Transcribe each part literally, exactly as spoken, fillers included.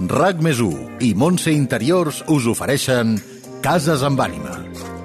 RAC més u i Montse Interiors us ofereixen Cases amb ànima.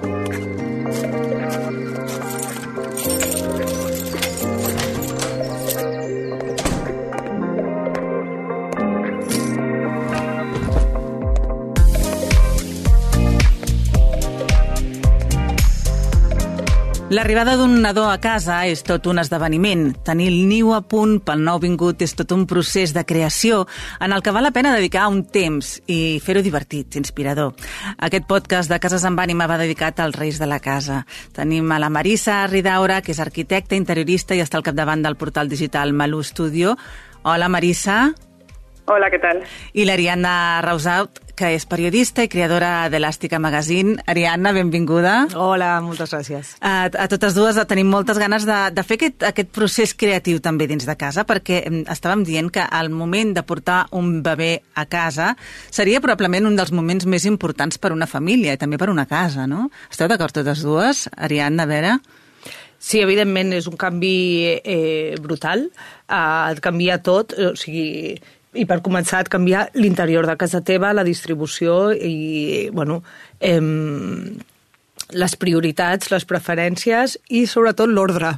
L'arribada d'un nadó a casa és tot un esdeveniment. Tenir el niu a punt pel nouvingut és tot un procés de creació en el que val la pena dedicar un temps i fer-ho divertit, inspirador. Aquest podcast de Cases amb ànima va dedicat als reis de la casa. Tenim a la Marisa Ridaura, que és arquitecta, interiorista i està al capdavant del portal digital Malú Studio. Hola, Marisa. Hola, què tal? I l'Ariadna Rausaut, que és periodista i creadora d'Elàstica Magazine. Ariadna, benvinguda. Hola, moltes gràcies. A, a totes dues tenim moltes ganes de, de fer aquest, aquest procés creatiu també dins de casa, perquè estàvem dient que el moment de portar un bebè a casa seria probablement un dels moments més importants per una família i també per una casa, no? Esteu d'acord totes dues? Ariadna, a veure... Sí, evidentment, és un canvi eh, brutal. Eh, et canvia tot, o sigui... I per començar et canvia l'interior de casa teva, la distribució i, bueno, eh, les prioritats, les preferències i, sobretot, l'ordre.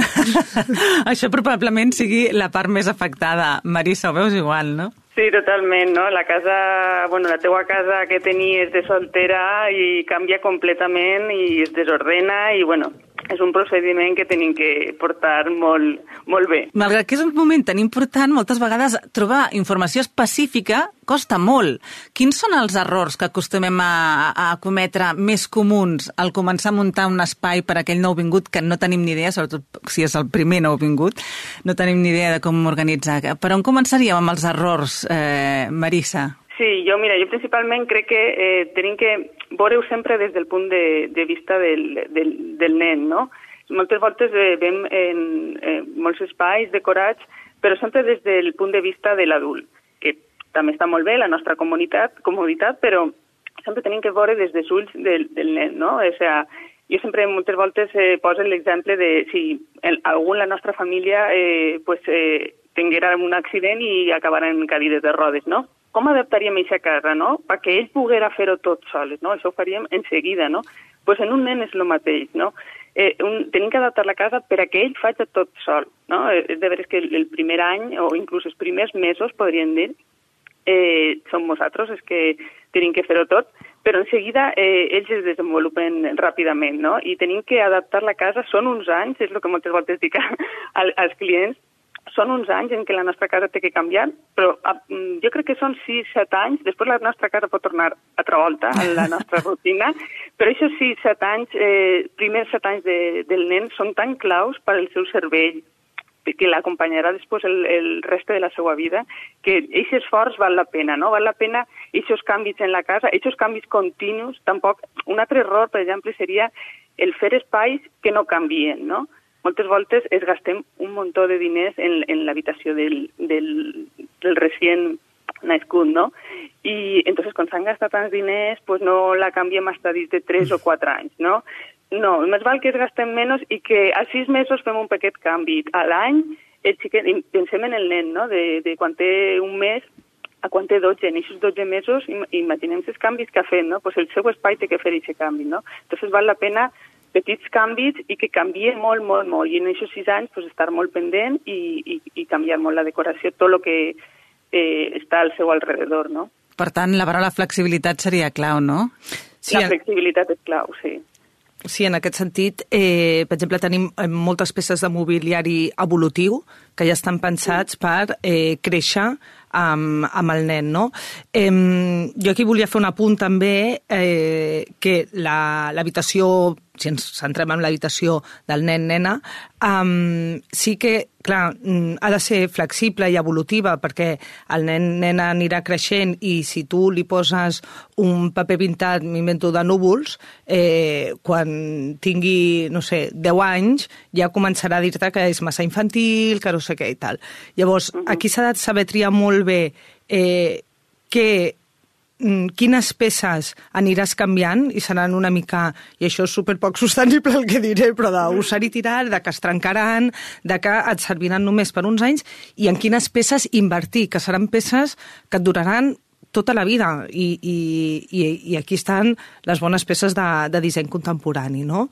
Això probablement sigui la part més afectada. Marisa, ho veus igual, no? Sí, totalment, no? La casa, bueno, la teua casa que tenies de soltera i canvia completament i es desordena i, bueno, és un procediment que tenim que portar molt, molt bé. Malgrat que és un moment tan important, moltes vegades trobar informació específica costa molt. Quins són els errors que acostumem a, a cometre més comuns al començar a muntar un espai per a aquell nouvingut que no tenim ni idea, sobretot si és el primer nouvingut, no tenim ni idea de com organitzar? Per on començaríem amb els errors, eh, Marisa? Sí, jo, mira, jo principalment crec que eh, tenim que veure-ho sempre des del punt de, de vista del, del, del nen, no? Moltes voltes eh, veiem en eh, molts espais decorats, però sempre des del punt de vista de l'adult, que també està molt bé, la nostra comoditat, comoditat, però sempre tenim que veure des dels ulls del, del nen, no? O sigui, jo sempre moltes voltes eh, poso l'exemple de si el, algú en la nostra família eh, pues, eh, tinguera un accident i acabarà en cadires de rodes, no? Com adaptaríem aquesta casa, no? Perquè ell poguera fer-ho tot sols, no? Això ho faríem en seguida, no? Doncs pues en un nen és el mateix, no? Eh, un, tenim que adaptar la casa per a que ell faci tot sol, no? És de veres que el, el primer any, o inclús els primers mesos, podríem dir, eh, som nosaltres els que tenim que fer-ho tot, però en seguida eh, ells es desenvolupen ràpidament, no? I tenim que adaptar la casa, són uns anys, és el que moltes voltes dic als clients, són uns anys en què la nostra casa té que canviar, però jo crec que són sis set anys, després la nostra casa pot tornar altra volta a la nostra rutina, però aquests sis set anys, eh, primers set anys de, del nen, són tan claus per al seu cervell, que l'acompanyarà després el, el reste de la seva vida, que aquest esforç val la pena, no? Val la pena aquests canvis en la casa, aquests canvis continus, tampoc... Un altre error, per exemple, seria el fer espais que no canvien, no? Moltes voltes es gastem un muntó de diners en, en l'habitació del, del, del recient nascut, no? I entonces, quan s'han gastat tants diners, pues no la canviem hasta dins de tres o quatre anys, no? No, més val que es gastem menys i que a sis mesos fem un petit canvi. A l'any, el xiquet, pensem en el nen, no? De, de quan té un mes a quan té dotze. En aquests dotze mesos, imaginem els canvis que ha fet, no? Pues el seu espai té que fer aquest canvi, no? Entonces, val la pena petits canvis i que canvia molt, molt, molt. I en aquests sis anys pues, estar molt pendent i, i, i canviar molt la decoració, tot el que eh, està al seu alrededor, no? Per tant, la paraula flexibilitat seria clau, no? Sí, la flexibilitat és clau, sí. Sí, en aquest sentit, eh, per exemple, tenim moltes peces de mobiliari evolutiu que ja estan pensats per eh, créixer amb, amb el nen, no? Eh, jo aquí volia fer un apunt també eh, que l'habitació, si ens centrem en l'habitació del nen-nena, um, sí que, clar, ha de ser flexible i evolutiva perquè el nen-nena anirà creixent i si tu li poses un paper pintat, m'invento, de núvols, eh, quan tingui, no sé, deu anys, ja començarà a dir-te que és massa infantil, que no sé què i tal. Llavors, uh-huh. aquí s'ha de saber triar molt bé eh, que quines peces aniràs canviant i seran una mica, i això és superpoc sostenible el que diré, però d'usar i tirar, de que es trencaran, de que et serviran només per uns anys, i en quines peces invertir, que seran peces que et duraran tota la vida i, i, i, i aquí estan les bones peces de, de disseny contemporani, no?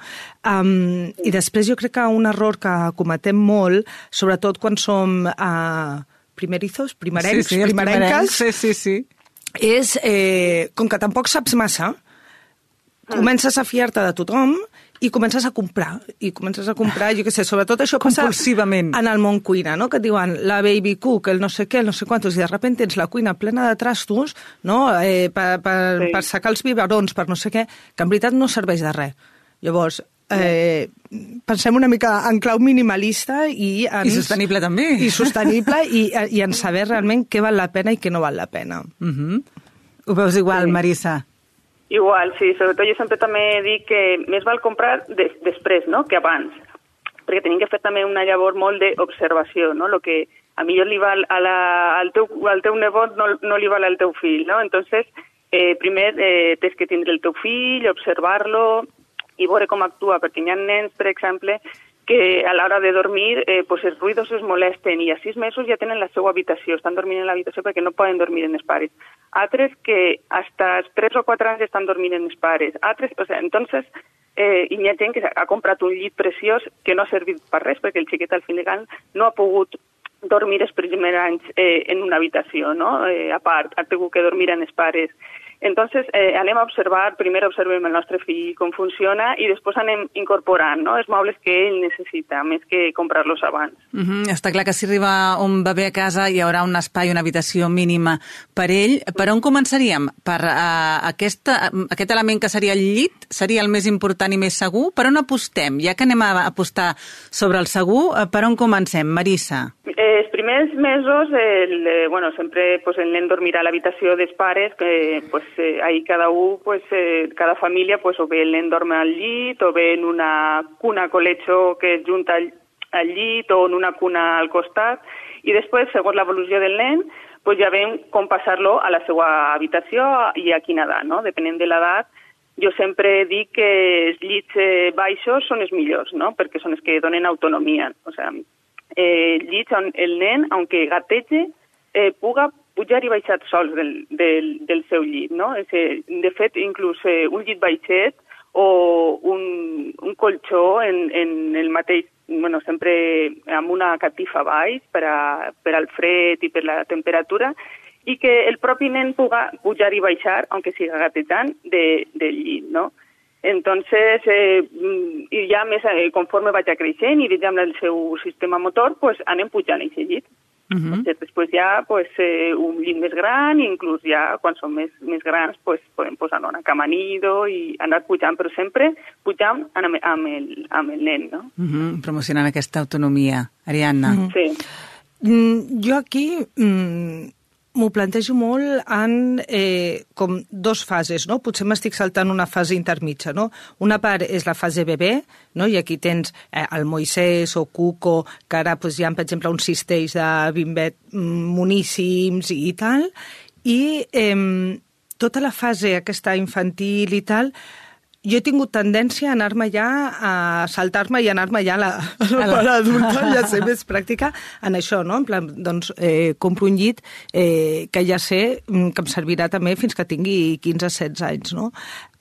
Um, I després jo crec que un error que cometem molt, sobretot quan som uh, primerizos, primerencs, sí, sí, primerenques, sí, sí, sí. és, eh, com que tampoc saps massa, comences a fiar-te de tothom i comences a comprar, i comences a comprar, jo què sé, sobretot això passa compulsivament en el món cuina, no? Que et diuen la baby cook, el no sé què, el no sé quantos, i de sobte tens la cuina plena de trastos, no? Eh, per, per, sí. per secar els biberons, per no sé què, que en veritat no serveix de res. Llavors, eh, pensem una mica en clau minimalista i... Ens, I sostenible també. I sostenible i, i en saber realment què val la pena i què no val la pena. Uh-huh. Ho veus igual, sí. Marisa? Igual, sí. Sobretot jo sempre també dic que més val comprar des, després, no?, que abans. Perquè tenim que fer també una llavor molt d'observació, no? Lo que a millor li val a la, al, teu, al teu nebot no, no li val al teu fill, no? Entonces, eh, primer eh, tens que tindre el teu fill, observar-lo i veure com actua, perquè hi ha nens, per exemple, que a l'hora de dormir eh, pues els ruïdos es molesten i a sis mesos ja tenen la seva habitació, estan dormint en l'habitació perquè no poden dormir en els pares. Altres que hasta tres o quatre anys estan dormint en els pares. Altres, o sea, entonces, eh, hi ha gent que ha comprat un llit preciós que no ha servit per res perquè el xiquet al final no ha pogut dormir els primers anys eh, en una habitació, no? Eh, a part, ha tingut que dormir en els pares. Entonces, eh, anem a observar, primer observem el nostre fill com funciona i després anem incorporant, no?, els mobles que ell necessita, més que comprar-los abans. Uh-huh. Està clar que si arriba un bebè a casa hi haurà un espai, una habitació mínima per ell. Per on començaríem? Per uh, aquesta, aquest element que seria el llit? Seria el més important i més segur? Per on apostem? Ja que anem a apostar sobre el segur, per on comencem? Marisa? Eh, els primers mesos, el, eh, bueno, sempre pues, el nen dormirà a l'habitació dels pares, que pues, eh, ahí cada un, pues, eh, cada família, pues, o bé el nen dorme al llit, o bé en una cuna colecho que es junta al, al llit, o en una cuna al costat, i després, segons l'evolució del nen, pues, ja veiem com passar-lo a la seva habitació i a quina edat, no? Depenent de l'edat, jo sempre dic que els llits eh, baixos són els millors, no? Perquè són els que donen autonomia, o sigui, Eh, llits on el nen, aunque gatege, eh, puga pujar i baixar sols del, del, del seu llit, no? Ese, de fet, inclús eh, un llit baixet o un, un colxó en, en el mateix, bueno, sempre amb una catifa baix per, a, per al fred i per la temperatura, i que el propi nen puga pujar i baixar, aunque siga gatejant, de, del llit, no? Entonces, eh, i ja més, eh, conforme vaig creixent i veig amb el seu sistema motor, pues, anem pujant aquest llit. Uh-huh. Entonces, després ja pues, eh, un llit més gran, i inclús ja quan som més, més grans pues, podem posar una cama nido i anar pujant, però sempre pujant amb, amb, el, amb el nen, no? Uh-huh. Promocionant aquesta autonomia. Ariadna. Uh-huh. Sí. Mm, jo aquí... Mm, m'ho plantejo molt en eh, com dos fases, no? Potser m'estic saltant una fase intermitja, no? Una part és la fase bebè, no? I aquí tens eh, el Moisès o Cuco, que ara pues, hi ha, per exemple, uns cistells de bimbet moníssims i tal, i eh, tota la fase aquesta infantil i tal, jo he tingut tendència a anar-me ja, a saltar-me i anar-me ja a la, a la part adulta, ja sé, més pràctica en això, no? En plan, doncs, eh, compro un llit eh, que ja sé que em servirà també fins que tingui quinze setze anys, no?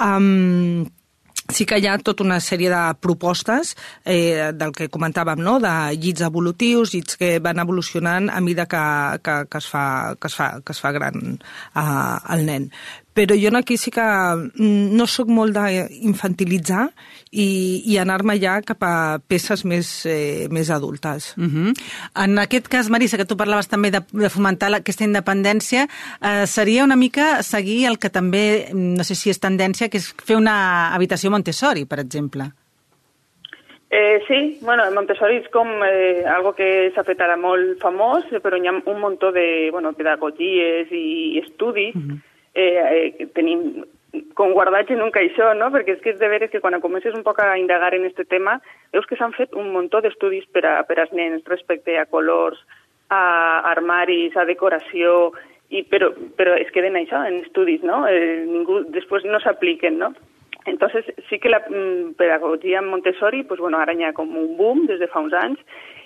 Um, sí que hi ha tota una sèrie de propostes eh, del que comentàvem, no? De llits evolutius, llits que van evolucionant a mesura que, que, que, es, fa, que, es, fa, que es fa gran eh, el nen. Però jo aquí sí que no sóc molt d'infantilitzar i, i anar-me ja cap a peces més, eh, més adultes. Uh-huh. En aquest cas, Marisa, que tu parlaves també de, de fomentar aquesta independència, eh, seria una mica seguir el que també, no sé si és tendència, que és fer una habitació Montessori, per exemple. Eh, sí, bueno, Montessori és com eh, algo que s'ha fet ara molt famós, però hi ha un munt de bueno, pedagogies i estudis uh-huh. Eh, eh, tenim com guardats en un caixó, no? Perquè és que és de veres que quan comences un poc a indagar en aquest tema, veus que s'han fet un munt d'estudis per, a, per als nens respecte a colors, a armaris, a decoració, i, però, però es queden això, en estudis, no? Eh, ningú, després no s'apliquen, no? Entonces, sí que la mm, pedagogia Montessori, pues, bueno, ara hi ha com un boom des de fa uns anys,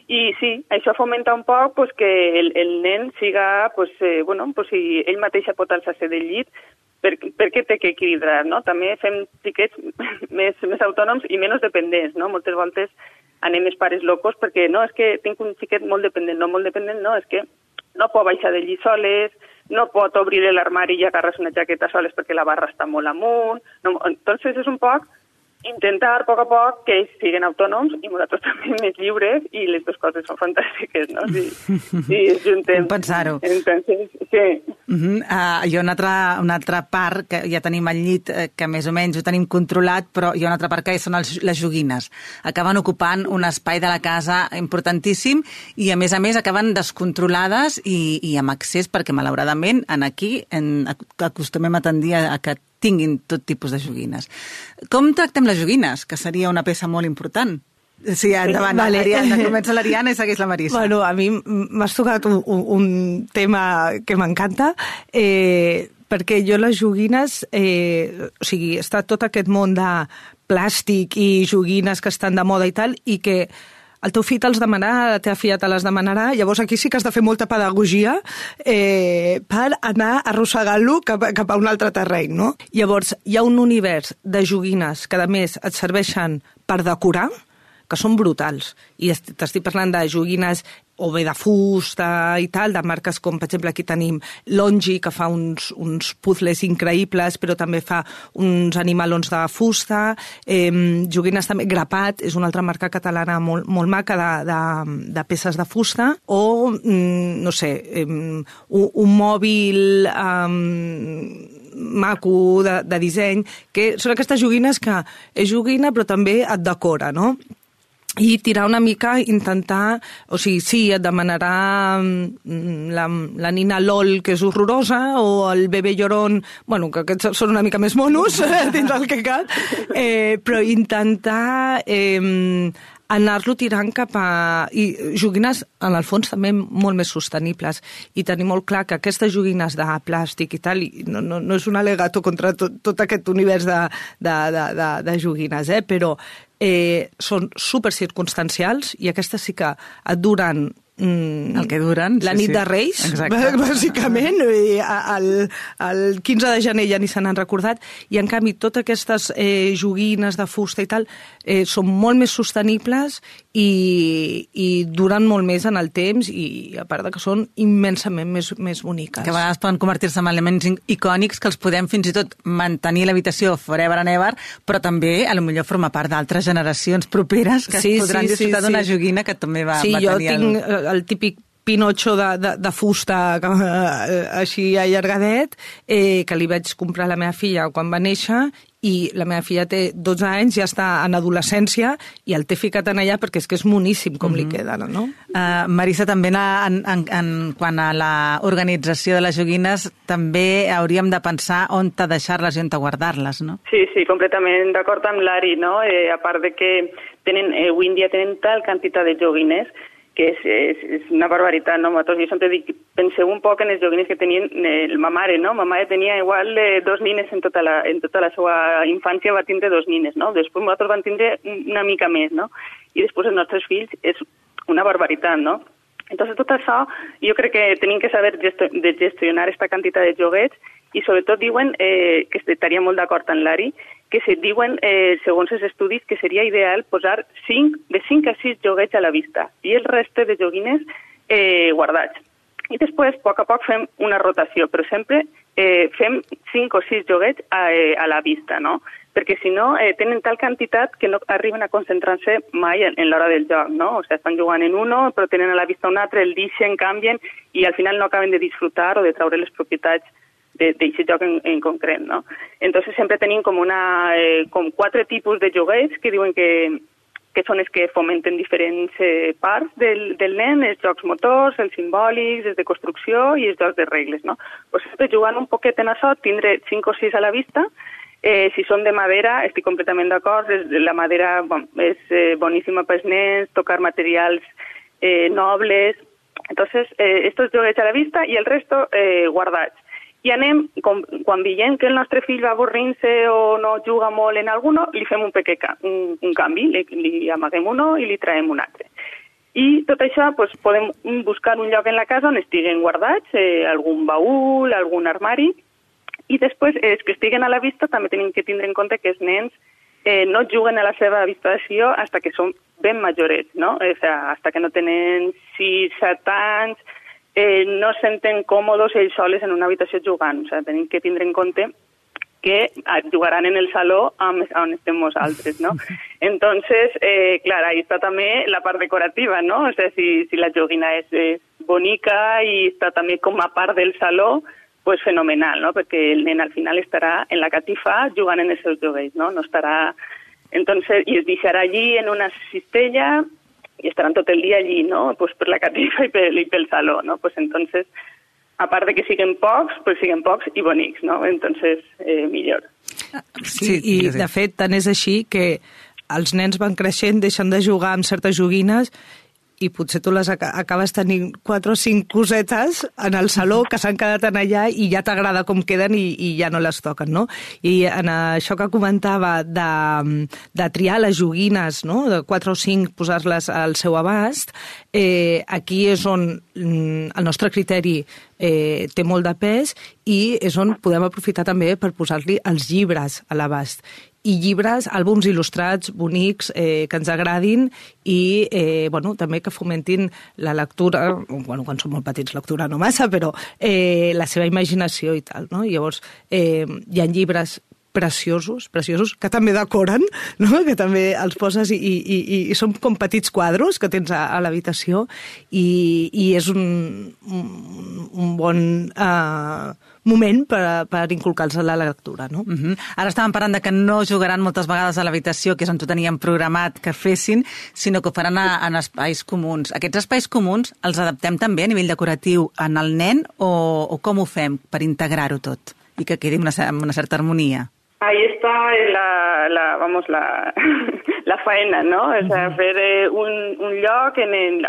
I sí, això fomenta un poc pues, que el, el nen siga, pues, eh, bueno, pues, si ell mateix pot alçar-se del llit, per, per què té que equilibrar, no? També fem xiquets més, més autònoms i menys dependents, no? Moltes voltes anem els pares locos perquè no, és que tinc un xiquet molt dependent, no molt dependent, no, és que no pot baixar del llit soles, no pot obrir l'armari i agarrar una jaqueta soles perquè la barra està molt amunt. No, entonces és un poc intentar a poc a poc que ells siguin autònoms i nosaltres també més lliures i les dues coses són fantàstiques, no? Si, si es juntem. Compensar-ho. Entonces, sí. Uh -huh. uh, hi ha una altra, una altra part que ja tenim al llit, eh, que més o menys ho tenim controlat, però hi ha una altra part que són els, les joguines. Acaben ocupant un espai de la casa importantíssim i, a més a més, acaben descontrolades i, i amb accés, perquè, malauradament, en aquí en, acostumem a tendir a, a que tinguin tot tipus de joguines. Com tractem les joguines, que seria una peça molt important? Sí, endavant, vale. L'Ariana, comença l'Ariana i segueix la Marisa. Bueno, a mi m'has tocat un, un tema que m'encanta, eh, perquè jo les joguines, eh, o sigui, està tot aquest món de plàstic i joguines que estan de moda i tal, i que el teu fill te'ls demanarà, la teva filla te les demanarà, llavors aquí sí que has de fer molta pedagogia eh, per anar arrossegant-lo cap, cap a un altre terreny, no? Llavors, hi ha un univers de joguines que, a més, et serveixen per decorar, que són brutals. I t'estic parlant de joguines o bé de fusta i tal, de marques com, per exemple, aquí tenim Longi, que fa uns, uns puzzles increïbles, però també fa uns animalons de fusta, eh, joguines també, Grapat, és una altra marca catalana molt, molt maca de, de, de peces de fusta, o, mm, no sé, eh, un, un mòbil eh, maco de, de disseny, que són aquestes joguines que és joguina però també et decora, no? I tirar una mica, intentar... O sigui, sí, et demanarà la, la nina LOL, que és horrorosa, o el bebè llorón, bueno, que aquests són una mica més monos, dins el que cal, eh, però intentar... Eh, anar-lo tirant cap a... I joguines, en el fons, també molt més sostenibles. I tenir molt clar que aquestes joguines de plàstic i tal, i no, no, no és un al·legato contra tot, tot aquest univers de, de, de, de, de joguines, eh? Però eh, són supercircumstancials i aquestes sí que et duren Mm, el que duren. La sí, nit sí. de Reis, exacte. Bàsicament, i el, el quinze de gener ja ni se n'han recordat, i en canvi totes aquestes eh, joguines de fusta i tal eh, són molt més sostenibles i, i duren molt més en el temps, i a part de que són immensament més, més boniques. Que a vegades poden convertir-se en elements icònics que els podem fins i tot mantenir a l'habitació forever and ever, però també a lo millor formar part d'altres generacions properes que sí, podran sí, disfrutar sí, d'una sí. joguina que també va, sí, va tenir... Sí, jo tinc el... el típic Pinocho de, de, de fusta eh, així allargadet, eh, que li vaig comprar a la meva filla quan va néixer, i la meva filla té dotze anys, ja està en adolescència, i el té ficat en allà perquè és que és moníssim com mm-hmm. li queda, no? Uh, Marisa, també en, en, en, quan a l'organització de les joguines també hauríem de pensar on te deixar-les i on te guardar-les, no? Sí, sí, completament d'acord amb l'Ari, no? Eh, a part de que tenen, eh, avui en dia tenen tal quantitat de joguines que és, és, és una barbaritat, no? Jo sempre dic, penseu un poc en els joguines que tenien eh, ma mare, no? Ma mare tenia igual eh, dos nines en tota, la, en tota la seva infància, va tindre dos nines, no? Després nosaltres vam tindre una mica més, no? I després els nostres fills és una barbaritat, no? Entonces tot això, jo crec que tenim que saber gesto, de gestionar aquesta quantitat de joguets, i sobretot diuen, eh, que estaria molt d'acord amb l'Ari, que se diuen, eh, segons els estudis, que seria ideal posar cinc, de cinc a sis joguets a la vista i el reste de joguines eh, guardats. I després, a poc a poc, fem una rotació, però sempre eh, fem cinc o sis joguets a, eh, a la vista, no? Perquè si no, eh, tenen tal quantitat que no arriben a concentrar-se mai en, en l'hora del joc, no? O sigui, estan jugant en uno, però tenen a la vista un altre, el deixen, canvien, i al final no acaben de disfrutar o de treure les propietats d'aquest joc en, en concret, no? Entonces sempre tenim com una eh, com quatre tipus de joguets que diuen que, que són els que fomenten diferents eh, parts del, del nen, els jocs motors, els simbòlics, els de construcció i els jocs de regles, no? Pues sempre jugant un poquet en això, tindre cinc o sis a la vista. Eh, si són de madera, estic completament d'acord, la madera bon, és eh, boníssima pels nens, tocar materials eh, nobles. Entonces, eh, estos joguets a la vista i el resto eh, guardats. I anem, com, quan veiem que el nostre fill va avorrint-se o no juga molt en alguno, li fem un pequeño un, un canvi, li, li amaguem uno i li traiem un altre. I tot això doncs, podem buscar un lloc en la casa on estiguen guardats, eh, algun baúl, algun armari, i després eh, els que estiguen a la vista també tenim que tindre en compte que els nens eh, no juguen a la seva habitació fins que són ben majorets, no? O sigui, fins que no tenen sis set anys, eh, no senten còmodes ells soles en una habitació jugant. O sigui, tenim que tindre en compte que jugaran en el saló on estem nosaltres, ¿no? Entonces, eh, claro, ahí está también la part decorativa, ¿no? O sea, si, si la joguina es, es bonica y está también com a part del saló, pues fenomenal, ¿no? Perquè el nen al final estarà en la catifa jugant en els seus joguets, ¿no? No estarà... Entonces, i es deixarà allí en una cistella i estaran tot el dia allí, ¿no? Pues per la catifa i pel, i pel saló, ¿no? Pues entonces... a part de que siguen pocs, pues siguen pocs i bonics, no? Entonces, eh, millor. Sí, i de fet, tant és així que els nens van creixent, deixen de jugar amb certes joguines i potser tu les acabes tenint quatre o cinc cosetes en el saló que s'han quedat en allà i ja t'agrada com queden i, i ja no les toquen, no? I en això que comentava de, de triar les joguines, no? De quatre o cinc posar-les al seu abast, eh, aquí és on el nostre criteri eh, té molt de pes i és on podem aprofitar també per posar-li els llibres a l'abast. I llibres, àlbums il·lustrats, bonics, eh, que ens agradin i eh, bueno, també que fomentin la lectura, bueno, quan som molt petits lectura no massa, però eh, la seva imaginació i tal, no? Llavors, eh, hi ha llibres preciosos, preciosos, que també decoren, no? Que també els poses i, i, i, i són com petits quadros que tens a, a l'habitació i, i és un, un, un bon... Eh, moment per, per inculcar-los a la lectura, no? Uh-huh. Ara estàvem parlant de que no jugaran moltes vegades a l'habitació, que és on ho teníem programat que fessin, sinó que ho faran a, en espais comuns. Aquests espais comuns els adaptem també a nivell decoratiu en el nen o, o com ho fem per integrar-ho tot i que quedi una, una certa harmonia? Ahí está la, la vamos, la, la faena, ¿no? O sea, uh-huh. fer eh, un, un lloc en, el,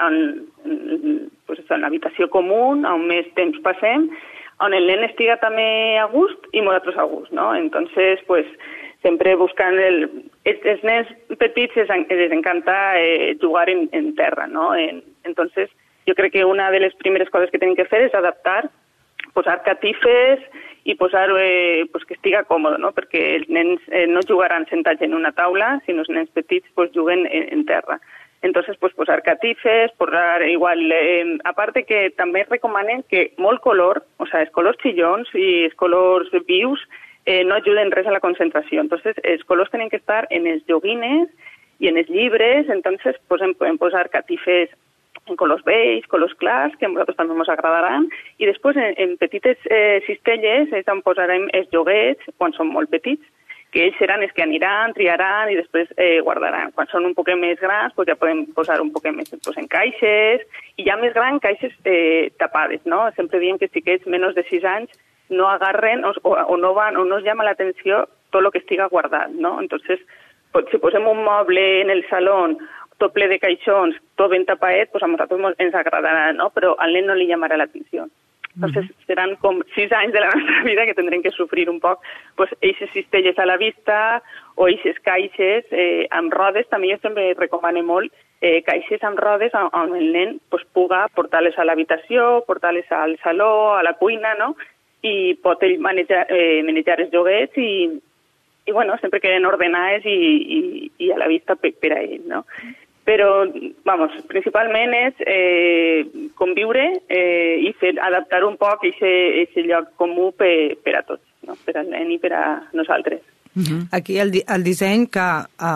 en, pues, en l'habitació comú, on més temps passem, on el nen estiga també a gust i nosaltres a gust, ¿no? Entonces, pues, sempre buscant el... Els nens petits les, les encanta eh, jugar en, en terra, ¿no? En, entonces, jo crec que una de les primeres coses que tenim que fer és adaptar, posar catifes i posar eh, pues que estiga còmode, ¿no? Perquè els nens eh, no jugaran sentats en una taula, sinó els nens petits pues, juguen en, en terra. Entonces, pues posar catifes, posar igual, eh, aparte que també recomanen que molt color, o sea, els colors xillons i els colors vius eh, no ajuden res a la concentració. Entonces, els colors tenen que estar en els joguines i en els llibres, entonces podem, podem posar catifes en colors vells, colors clars, que a nosaltres també ens agradaran, i després en, en petites eh, cistelles és on posarem els joguets quan són molt petits, que ells seran els que aniran, triaran i després eh, guardaran. Quan són un poquet més grans, pues ja podem posar un poquet més pues, en caixes, i ja més gran, caixes eh, tapades, no? Sempre diem que xiquets menys de sis anys no agarren o, o, no van, o no els llama l'atenció tot el que estiga guardat, no? Entonces, pues, si posem un moble en el saló, tot ple de caixons, tot ben tapaet, pues a nosaltres ens agradarà, no? Però al nen no li llamarà l'atenció. Entonces, uh-huh. seran com sis anys de la nostra vida que tindrem que sofrir un poc pues, eixes cistelles a la vista o eixes caixes eh, amb rodes. També jo sempre recomano molt eh, caixes amb rodes on, on el nen pues, puga portar-les a l'habitació, portar-les al saló, a la cuina, no? I pot ell manejar, eh, manejar els joguets i, i bueno, sempre queden ordenades i, i, i a la vista per, per a ell, no? Però, vamos, principalment és eh, conviure eh, i fer, adaptar un poc aquest lloc comú per, per a tots, no? Per al nen i per a nosaltres. Uh-huh. Aquí el, el disseny que...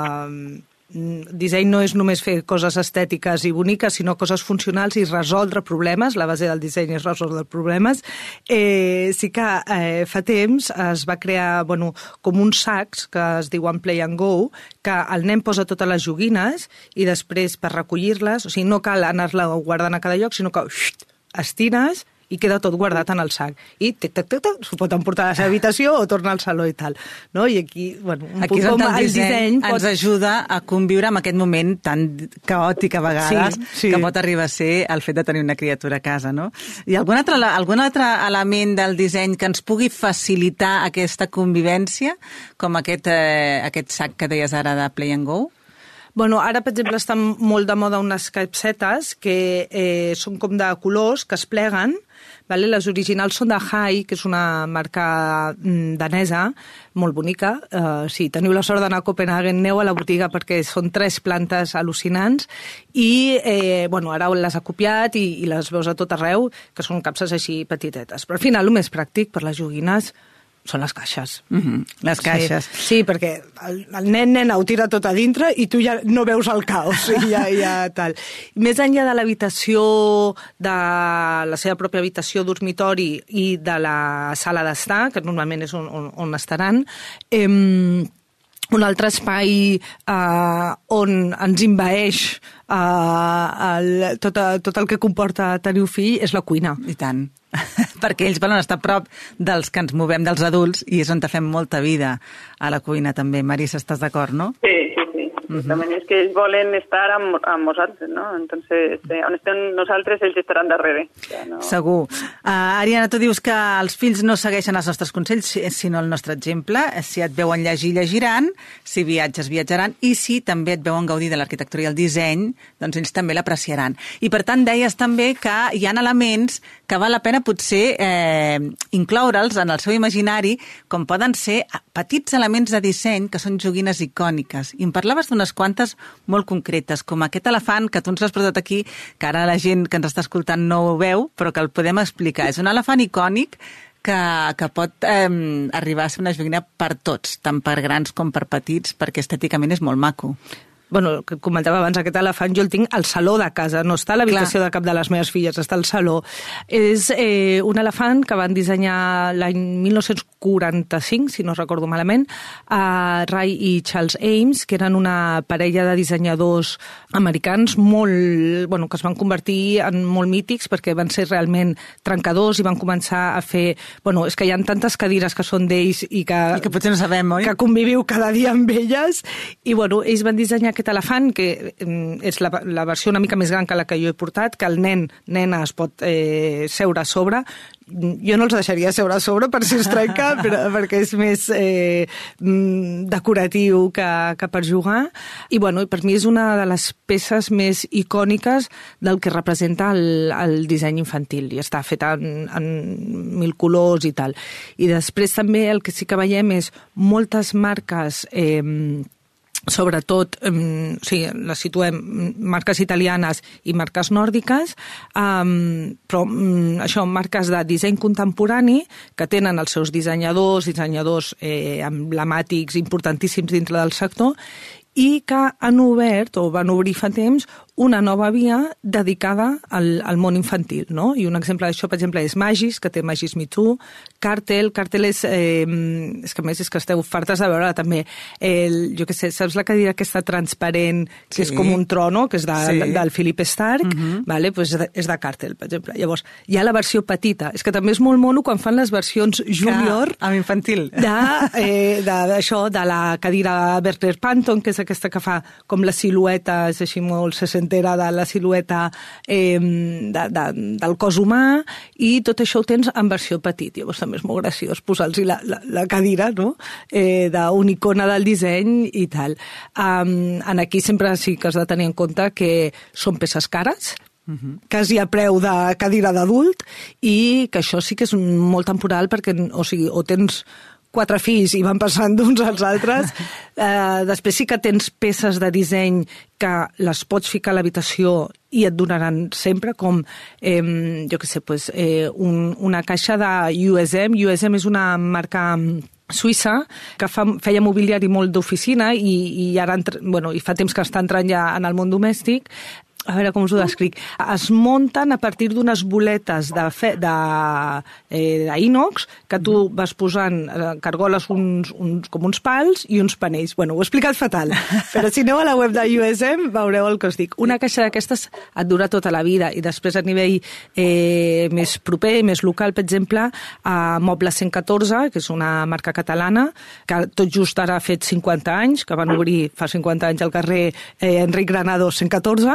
Uh, disseny no és només fer coses estètiques i boniques, sinó coses funcionals i resoldre problemes. La base del disseny és resoldre problemes. Eh, sí que eh, fa temps es va crear bueno, com uns sacs que es diuen Play and Go, que el nen posa totes les joguines i després per recollir-les, o sigui, no cal anar-la guardant a cada lloc, sinó que uixt, estires i queda tot guardat en el sac. I tic, tic, tic, tic, s'ho pot emportar a la seva habitació o tornar al saló i tal. No? I aquí, bueno, un aquí punt com el disseny, disseny pot... ens ajuda a conviure amb aquest moment tan caòtic a vegades sí, sí. que pot arribar a ser el fet de tenir una criatura a casa, no? I algun altre, algun altre element del disseny que ens pugui facilitar aquesta convivència, com aquest, eh, aquest sac que deies ara de Play and Go? Bueno, ara, per exemple, estan molt de moda unes capsetes que eh, són com de colors, que es pleguen. Vale? Les originals són de Hai, que és una marca mm, danesa, molt bonica. Uh, si teniu la sort d'anar a Copenhagen, aneu a la botiga perquè són tres plantes al·lucinants i eh, bueno, ara les ha copiat i, i les veus a tot arreu, que són capses així petitetes. Però al final, el més pràctic per les joguines són les caixes. Mm-hmm. Les caixes. Sí, sí, perquè el, el nen, nena ho tira tot a dintre i tu ja no veus el caos. I ja, ja, tal. Més enllà de l'habitació, de la seva pròpia habitació dormitori i de la sala d'estar, que normalment és on, on, on estaran, eh, un altre espai eh, on ens envaeix eh, el, tot, tot el que comporta tenir un fill és la cuina. I tant. Perquè ells volen estar a prop dels que ens movem, dels adults, i és on te fem molta vida a la cuina també. Marisa, ¿estás d'acord, no? Sí, sí, sí. Uh-huh. També és que ells volen estar amb, amb nosaltres, no? Entonces, eh, on estem nosaltres, ells estaran darrere. Ja no... Segur. Uh, Ariana, tu dius que els fills no segueixen els nostres consells, sinó el nostre exemple. Si et veuen llegir, llegiran, si viatges, viatjaran, i si també et veuen gaudir de l'arquitectura i el disseny, doncs ells també l'apreciaran. I per tant, deies també que hi ha elements que val la pena potser eh, incloure'ls en el seu imaginari, com poden ser petits elements de disseny que són joguines icòniques. I em parlaves d'unes quantes molt concretes, com aquest elefant que tu ens has portat aquí, que ara la gent que ens està escoltant no ho veu, però que el podem explicar. És un elefant icònic que, que pot eh, arribar a ser una joguina per tots, tant per grans com per petits, perquè estèticament és molt maco. Bueno, que comentava abans, aquest elefant jo el tinc al saló de casa, no està a l'habitació de cap de les meves filles, està al saló. És eh, un elefant que van dissenyar l'any mil nou-cents quaranta-cinc, si no recordo malament, a Ray i Charles Ames, que eren una parella de dissenyadors americans molt, bueno, que es van convertir en molt mítics perquè van ser realment trencadors i van començar a fer... Bueno, és que hi ha tantes cadires que són d'ells i que... I que potser no sabem, oi? Que conviviu cada dia amb elles. I, bueno, ells van dissenyar aquest elefant, que és la, la versió una mica més gran que la que jo he portat, que el nen, nena, es pot eh, seure a sobre. Jo no els deixaria seure a sobre per si es trenca, però, perquè és més eh, decoratiu que, que per jugar. I, bueno, per mi és una de les peces més icòniques del que representa el, el disseny infantil. I està fet en, en mil colors i tal. I després també el que sí que veiem és moltes marques... Eh, sobretot, um, o sigui, les situem marques italianes i marques nòrdiques, um, però um, això, marques de disseny contemporani que tenen els seus dissenyadors, dissenyadors eh, emblemàtics importantíssims dintre del sector i que han obert, o van obrir fa temps, una nova via dedicada al, al món infantil, no? I un exemple d'això, per exemple, és Magis, que té Magis Me Too, Cartel, Cartel és, eh, és que a més és que esteu fartes de veure també, el, jo què sé, saps la cadira aquesta transparent, que sí. És com un trono, que és de, sí. de, del Philip Stark, uh-huh. Vale? Pues és, de, és de Cartel, per exemple. Llavors, hi ha la versió petita, és que també és molt mono quan fan les versions júnior... Ah, amb infantil. De, eh, de, d'això, de la cadira Berger Panton, que és aquesta que fa com les siluetes així molt sesentera de la silueta eh, de, de, del cos humà, i tot això ho tens en versió petit. Llavors també és molt graciós posar-los la, la, la cadira, no? eh, d'una icona del disseny i tal. Um, en aquí sempre sí que has de tenir en compte que són peces cares, Uh-huh. quasi a preu de cadira d'adult, i que això sí que és molt temporal perquè, o sigui, o tens quatre fills i van passant d'uns als altres. Eh, després sí que tens peces de disseny que les pots ficar a l'habitació i et donaran sempre, com, eh, jo què sé, pues, eh, un, una caixa de U S M. U S M és una marca suïssa que fa, feia mobiliari molt d'oficina i, i ara, bueno, i fa temps que està entrant ja en el món domèstic. A veure com us ho descric. Es munten a partir d'unes boletes de fe, de, eh, d'inox que tu vas posant, eh, cargoles uns, uns, com uns pals i uns panells. Bueno, ho he explicat fatal, però si aneu a la web de U S M veureu el que us dic. Una caixa d'aquestes et dura tota la vida, i després a nivell eh, més proper, més local, per exemple, a Mobles cent catorze, que és una marca catalana, que tot just ara ha fet cinquanta anys, que van obrir fa cinquanta anys al carrer eh, Enric Granados cent catorze,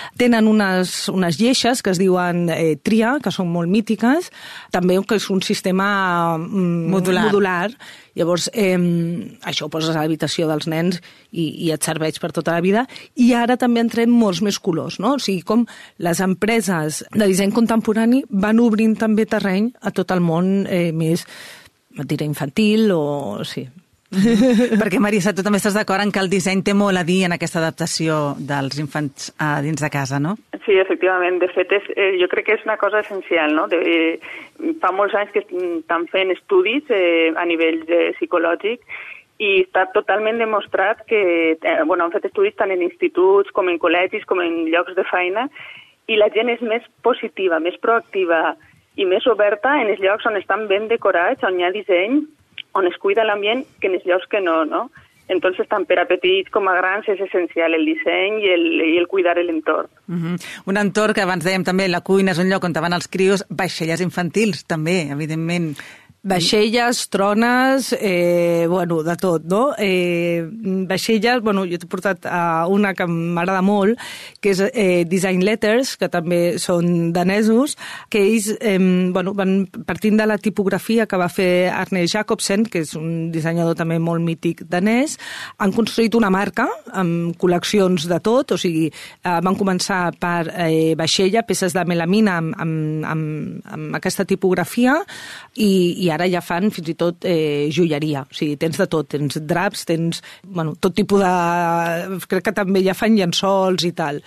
Tenen unes, unes lleixes que es diuen eh, tria, que són molt mítiques, també que és un sistema mm, modular. modular. Llavors, eh, això ho poses a l'habitació dels nens i, i et serveix per tota la vida. I ara també entrem molts més colors, no? O sigui, com les empreses de disseny contemporani van obrint també terreny a tot el món eh, més, et diré, infantil o... sí. Perquè, Marisa, tu també estàs d'acord en que el disseny té molt a dir en aquesta adaptació dels infants a dins de casa, no? Sí, efectivament. De fet, és, eh, jo crec que és una cosa essencial, no? De, eh, fa molts anys que estan fent estudis eh, a nivell eh, psicològic i està totalment demostrat que, eh, bueno, han fet estudis tant en instituts com en col·legis com en llocs de feina i la gent és més positiva, més proactiva i més oberta en els llocs on estan ben decorats, on hi ha disseny, on es cuida l'ambient, que en els llocs que no, no? Entonces, tant per a petits com a grans és essencial el disseny i el, i el cuidar l'entorn. Uh-huh. Un entorn que abans dèiem també, la cuina és un lloc on van els crios, vaixelles infantils també, evidentment. Vaixelles, trones, eh, bueno, de tot, no? Eh, vaixelles, bueno, jo t'he portat a una que m'agrada molt, que és eh, Design Letters, que també són danesos, que ells, eh, bueno, van partint de la tipografia que va fer Arne Jacobsen, que és un dissenyador també molt mític danès, han construït una marca amb col·leccions de tot, o sigui, eh, van començar per eh, vaixella, peces de melamina amb, amb, amb, amb aquesta tipografia, i, i ara ja fan fins i tot eh, joieria. O sigui, tens de tot, tens draps, tens, bueno, tot tipus de... Crec que també ja fan llençols i tal.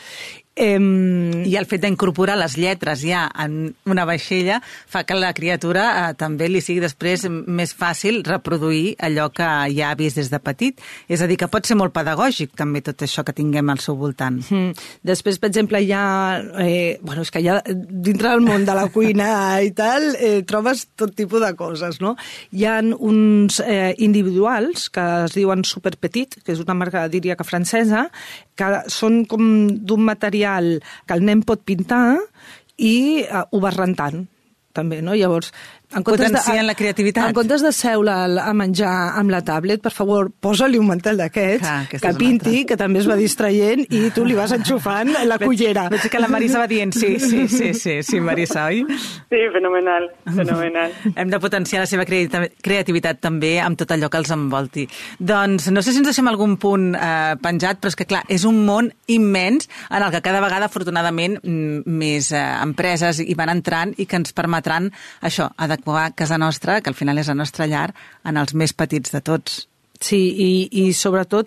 Eh... I el fet d'incorporar les lletres ja en una vaixella fa que la criatura eh, també li sigui després més fàcil reproduir allò que ja ha vist des de petit. És a dir, que pot ser molt pedagògic també tot això que tinguem al seu voltant. Mm. Després, per exemple, hi ha... Eh, bueno, és que ja dintre del món de la cuina i tal eh, trobes tot tipus de coses, no? Hi ha uns eh, individuals que es diuen Superpetit, que és una marca, diria que francesa, que són com d'un material que el nen pot pintar i uh, ho vas rentant, també, no? Llavors, en comptes potencien de, la creativitat. En comptes de seure a menjar amb la tablet, per favor, posa-li un mantel d'aquests, que pinti, que també es va distraient, i tu li vas enxufant la cullera. Veig que la Marisa va dient sí, sí, sí, sí, sí, Marisa, oi? Sí, fenomenal, fenomenal. Hem de potenciar la seva creativitat també amb tot allò que els envolti. Doncs no sé si ens deixem algun punt eh, penjat, però és que, clar, és un món immens en el que cada vegada, afortunadament, més eh, empreses hi van entrant i que ens permetran això, adequar casa nostra, que al final és la nostra llar, en els més petits de tots. Sí, i, i sobretot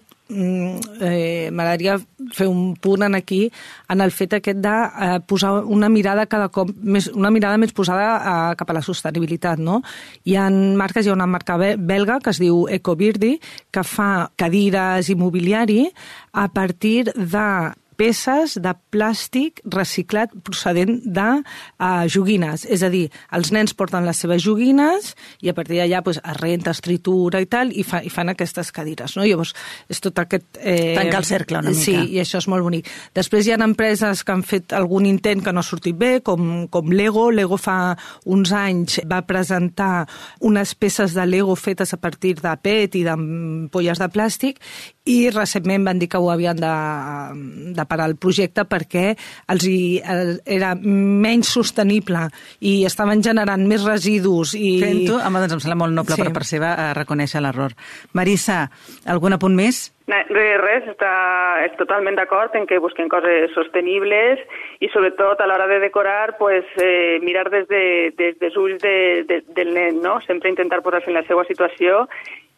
eh, m'agradaria fer un punt en aquí en el fet aquest de eh, posar una mirada cada cop més, una mirada més posada eh, cap a la sostenibilitat, no? Hi ha marques, hi ha una marca belga que es diu Ecobirdie, que fa cadires i mobiliari a partir de peces de plàstic reciclat procedent de uh, joguines. És a dir, els nens porten les seves joguines i a partir d'allà pues, es renta, es tritura i tal, i, fa, i fan aquestes cadires. No? Llavors, és tot aquest... Eh, tancar el cercle una mica. Sí, i això és molt bonic. Després hi ha empreses que han fet algun intent que no ha sortit bé, com, com Lego. Lego fa uns anys va presentar unes peces de Lego fetes a partir de P E T i d'ampolles de plàstic, i recentment van dir que ho havien de, de parar el projecte perquè els hi, era menys sostenible i estaven generant més residus. I... Fent-ho, home, doncs em sembla molt noble sí. per part seva a reconèixer l'error. Marisa, algun apunt més? Res, res, està, és totalment d'acord en que busquen coses sostenibles i sobretot a l'hora de decorar pues, eh, mirar des, de, des dels ulls de, de, del nen, no? Sempre intentar posar-se en la seva situació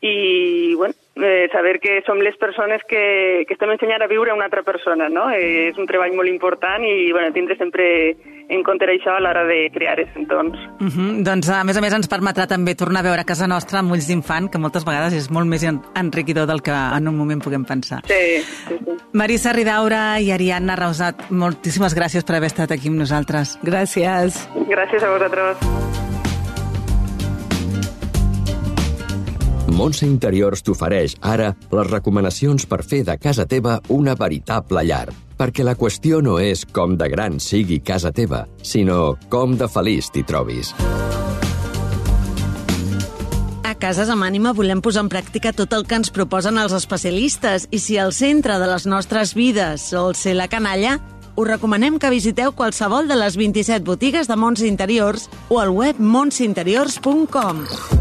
i bueno, eh, saber que som les persones que, que estem ensenyant a viure a una altra persona, no? Eh, és un treball molt important i bueno, tindre sempre en compte això a l'hora de crear els entorns. Uh -huh. Doncs a més a més ens permetrà també tornar a veure casa nostra amb ulls d'infant, que moltes vegades és molt més enriquidor del que en un moment puguem pensar. Sí, sí, sí. Marisa Ridaura i Ariadna Rausat, moltíssimes gràcies per haver estat aquí amb nosaltres. Gràcies. Gràcies a vosaltres. Montse Interiors t'ofereix ara les recomanacions per fer de casa teva una veritable llar. Perquè la qüestió no és com de gran sigui casa teva, sinó com de feliç t'hi trobis. A Cases amb Ànima volem posar en pràctica tot el que ens proposen els especialistes i si el centre de les nostres vides sol ser la canalla, us recomanem que visiteu qualsevol de les vint-i-set botigues de Montse Interiors o al web montse interiors punt com.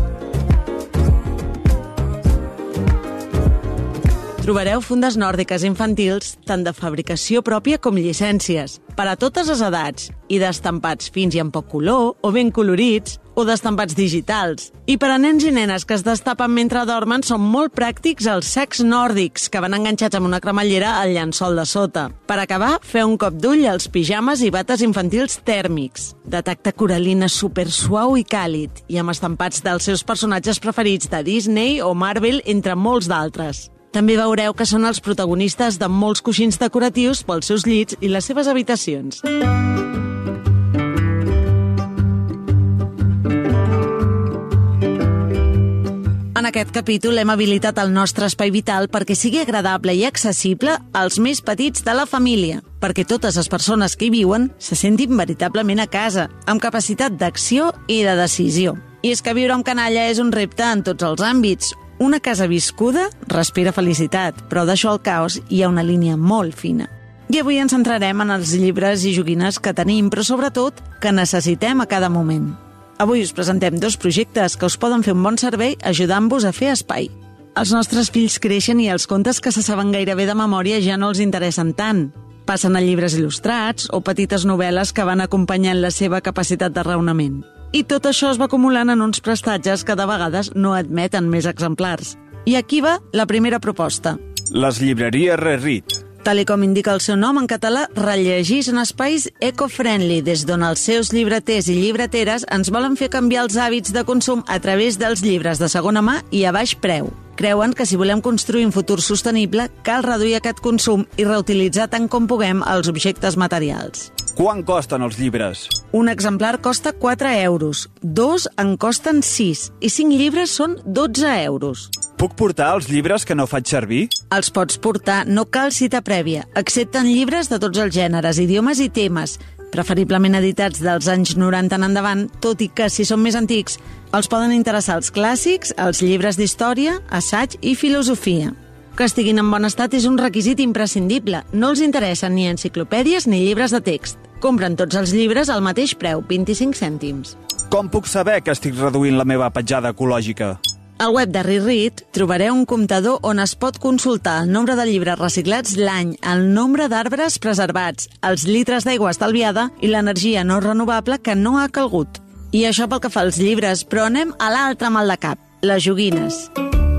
Trobareu fundes nòrdiques infantils tant de fabricació pròpia com llicències, per a totes les edats, i d'estampats fins i amb poc color, o ben colorits, o d'estampats digitals. I per a nens i nenes que es destapen mentre dormen són molt pràctics els sacs nòrdics, que van enganxats amb una cremallera al llençol de sota. Per acabar, feu un cop d'ull als pijames i bates infantils tèrmics, de tacte coralina supersuau i càlid, i amb estampats dels seus personatges preferits de Disney o Marvel, entre molts d'altres. També veureu que són els protagonistes de molts coixins decoratius pels seus llits i les seves habitacions. En aquest capítol hem habilitat el nostre espai vital perquè sigui agradable i accessible als més petits de la família, perquè totes les persones que hi viuen se sentin veritablement a casa, amb capacitat d'acció i de decisió. I és que viure amb canalla és un repte en tots els àmbits. Una casa viscuda respira felicitat, però d'això al caos hi ha una línia molt fina. I avui ens centrarem en els llibres i joguines que tenim, però sobretot que necessitem a cada moment. Avui us presentem dos projectes que us poden fer un bon servei ajudant-vos a fer espai. Els nostres fills creixen i els contes que se saben gairebé de memòria ja no els interessen tant. Passen a llibres il·lustrats o petites novel·les que van acompanyant la seva capacitat de raonament. I tot això es va acumulant en uns prestatges que de vegades no admeten més exemplars. I aquí va la primera proposta. Les llibreries Reread. Tal com indica el seu nom, en català, rellegir són espais eco-friendly, des d'on els seus llibreters i llibreteres ens volen fer canviar els hàbits de consum a través dels llibres de segona mà i a baix preu. Creuen que si volem construir un futur sostenible, cal reduir aquest consum i reutilitzar tant com puguem els objectes materials. Quant costen els llibres? Un exemplar costa quatre euros, dos en costen sis i cinc llibres són dotze euros. Puc portar els llibres que no faig servir? Els pots portar, no cal cita prèvia, excepte en llibres de tots els gèneres, idiomes i temes, preferiblement editats dels anys noranta en endavant, tot i que, si són més antics, els poden interessar els clàssics, els llibres d'història, assaig i filosofia. Que estiguin en bon estat és un requisit imprescindible. No els interessen ni enciclopèdies ni llibres de text. Compren tots els llibres al mateix preu, vint-i-cinc cèntims. Com puc saber que estic reduint la meva petjada ecològica? Al web de Reread trobareu un comptador on es pot consultar el nombre de llibres reciclats l'any, el nombre d'arbres preservats, els litres d'aigua estalviada i l'energia no renovable que no ha calgut. I això pel que fa als llibres, però anem a l'altre mal de cap, les joguines.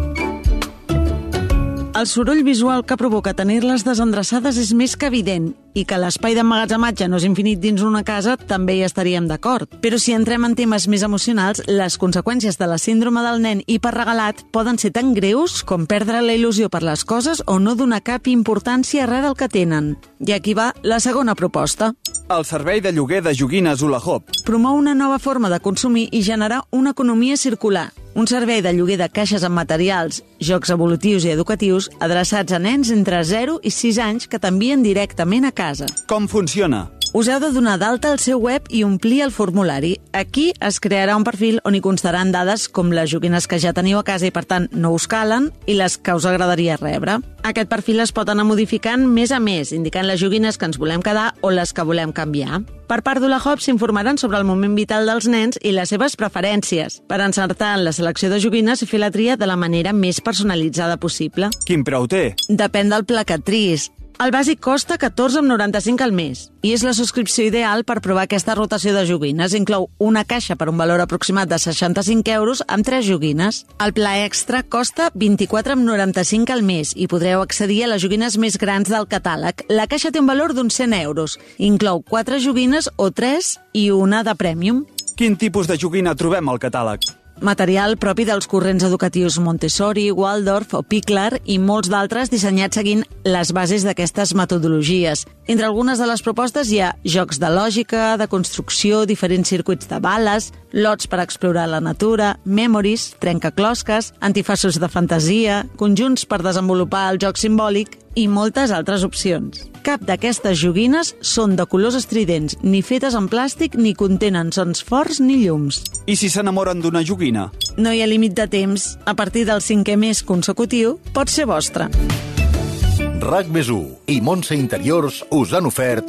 El soroll visual que provoca tenir-les desendreçades és més que evident, i que l'espai d'emmagatzematge no és infinit dins una casa també hi estaríem d'acord. Però si entrem en temes més emocionals, les conseqüències de la síndrome del nen hiperregalat poden ser tan greus com perdre la il·lusió per les coses o no donar cap importància a res del que tenen. I aquí va la segona proposta. El servei de lloguer de joguines Hula Hoop. Promou una nova forma de consumir i generar una economia circular. Un servei de lloguer de caixes amb materials, jocs evolutius i educatius adreçats a nens entre zero i sis anys que t'envien directament a casa. Com funciona? Us heu de donar d'alta al seu web i omplir el formulari. Aquí es crearà un perfil on hi constaran dades com les joguines que ja teniu a casa i per tant no us calen i les que us agradaria rebre. Aquest perfil es pot anar modificant mes a mes, indicant les joguines que ens volem quedar o les que volem canviar. Per part d'Hula Hoop s'informaran sobre el moment vital dels nens i les seves preferències, per encertar en la selecció de joguines i fer la tria de la manera més personalitzada possible. Quin preu té? Depèn del pla que triïs. El bàsic costa catorze coma noranta-cinc al mes i és la subscripció ideal per provar aquesta rotació de joguines. Inclou una caixa per un valor aproximat de seixanta-cinc euros amb tres joguines. El pla extra costa vint-i-quatre coma noranta-cinc al mes i podreu accedir a les joguines més grans del catàleg. La caixa té un valor d'uns cent euros. Inclou quatre joguines o tres i una de prèmium. Quin tipus de joguina trobem al catàleg? Material propi dels corrents educatius Montessori, Waldorf o Pikler i molts d'altres dissenyats seguint les bases d'aquestes metodologies. Entre algunes de les propostes hi ha jocs de lògica, de construcció, diferents circuits de bales, lots per explorar la natura, memories, trencaclosques, antifaços de fantasia, conjunts per desenvolupar el joc simbòlic i moltes altres opcions. Cap d'aquestes joguines són de colors estridents, ni fetes en plàstic ni contenen sons forts ni llums. I si s'enamoren d'una joguina? No hi ha límit de temps. A partir del cinquè mes consecutiu pot ser vostre. RAC més u i Montse Interiors us han ofert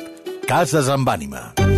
Cases amb ànima.